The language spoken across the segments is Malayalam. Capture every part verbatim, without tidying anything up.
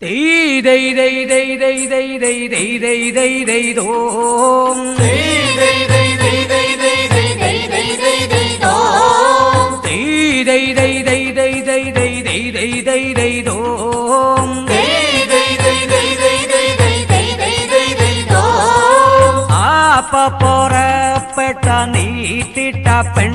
Day day day day day day day day day day day dom. Day day day day day day day day day day day dom. Day day day day day day day day day day day dom. Day day day day day day day day day day day dom. Apa porapetta neetitta pen.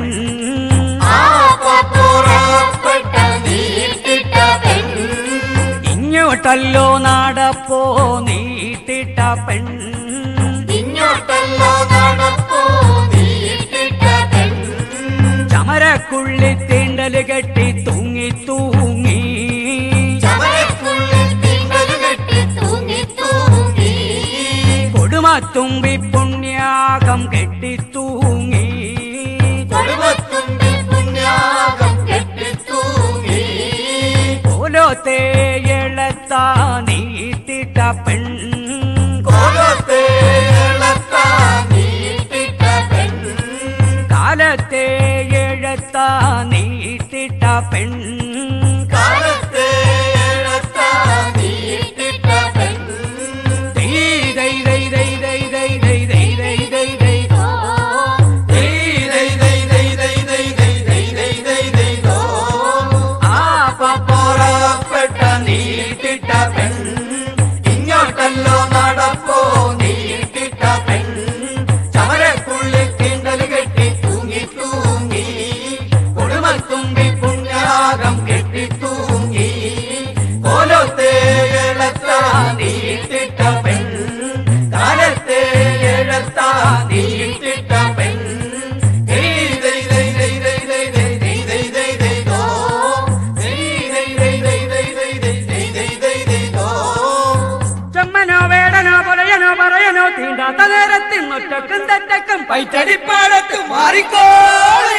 Apa porapetta neetitta pen. ഇങ്ങോട്ടല്ലോ നടപ്പോ നീട്ടിട്ട പെൺ ഇങ്ങോട്ടല്ലോ നടപ്പോ നീട്ടിട്ട പെൺ. ചമരക്കുള്ളി തീണ്ടല് കെട്ടി തൂങ്ങി തൂങ്ങി ചമരക്കുള്ളിൽ തിണ്ടൽ കെട്ടി തൂങ്ങി തൂങ്ങി. കൊടുമത്തുമ്പി പുണ്യാകം കെട്ടി തൂങ്ങി കൊടുമത്തുമ്പി പുണ്യാകം കെട്ടി തൂങ്ങി. ഓലോത്തെ എളത്താ നീട്ടിട്ട പെൺ കോലത്തെ എളത്താ നീട്ടിട്ട പെൺ. കാലത്തെ എഴത്താ നീട്ടിട്ട പെൺ കാലത്തെ എളത്താ നീട്ടിട്ട പെൺ. ദൈ ദൈ ദൈ ദൈ ദൈ ദൈ ദൈ ദൈ ദൈ ദൈ ദൈ ദോ. ദൈ ദൈ ദൈ ദൈ ദൈ ദൈ ദൈ ദൈ ദൈ ദൈ ദൈ ദോ. ആപ്പ പുറപ്പെട്ട നീട്ടിട്ട പെൺ. ഇങ്ങോട്ടല്ലോ നടപ്പോ നീട്ടിട്ട പെൺ. ചമരക്കുള്ളിൽ തിണ്ടൽ കെട്ടി തൂങ്ങി തൂങ്ങി. കൊടുമത്തുമ്പി പുണ്യാകം കെട്ടി തൂങ്ങി. കോലത്തെ എളത്താ നീട്ടിട്ട പെൺ. കാലത്തെ എളത്താ നീട്ടിട്ട പെൺ. ദൈ ദൈ ദൈ ദൈ ദൈ ദൈ ദൈ ദൈ ദൈ ദൈ ദൈ ദോ. ദൈ ദൈ ദൈ ദൈ ദൈ ദൈ ദൈ ദൈ ദൈ ദൈ ദൈ ദോ. ചമ്മനോ വേടനോ പൊലയനോ പറയനോ തീണ്ടാത്ത നേരത്തിൽ ഒറ്റക്കും തെറ്റക്കും പൈറ്റടിപ്പാടത്ത് മാറിക്കോളെ